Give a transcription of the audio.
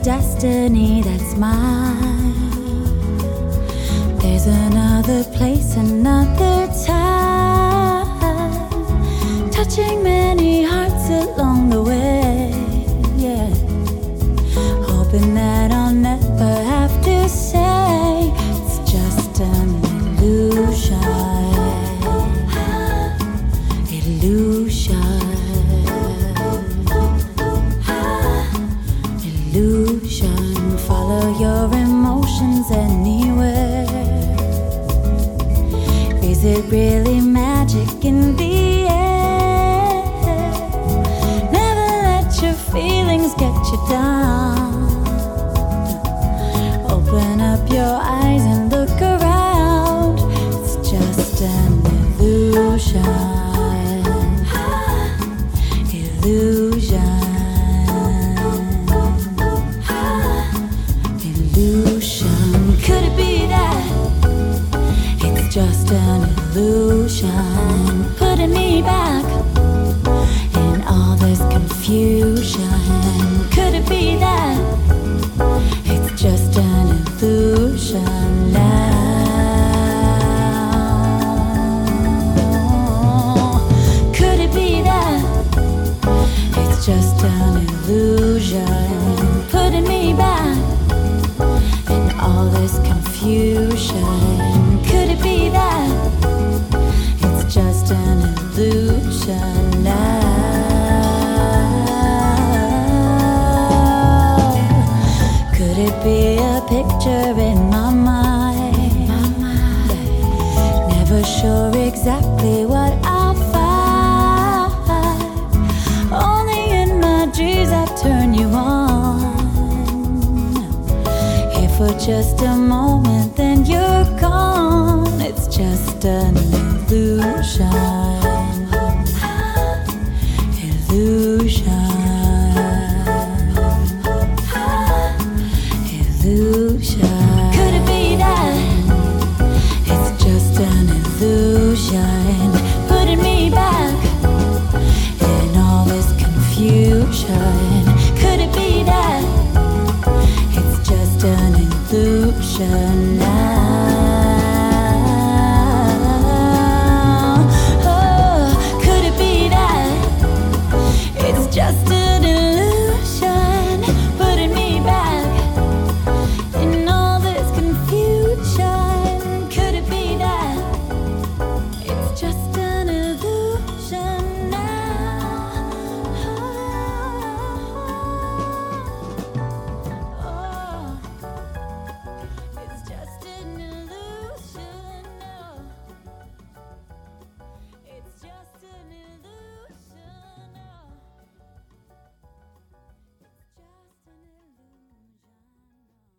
destiny that's mine. There's another place, another time, touching many hearts along the way, yeah. Hoping that I'll never have to say it's just an illusion. Illusion. Illusion. Follow your emotions anywhere. Is it really magic in the air? Never let your feelings get you down. Open up your eyes and look around. It's just an illusion. Illusion. Illusion. Could it be that it's just an illusion, putting me back in all this confusion? Could it be that it's just an illusion now? Could it be that it's just an illusion, putting me back in all this confusion? Could it be that it's just an illusion now? Could it be a picture in my mind? Never sure exactly what I'll find. Only in my dreams I turn you on. Here for just a moment, then you're gone. It's just an illusion. Illusion. Illusion. Could it be that it's just an illusion, putting me back in all this confusion? Could it be that it's just an illusion now?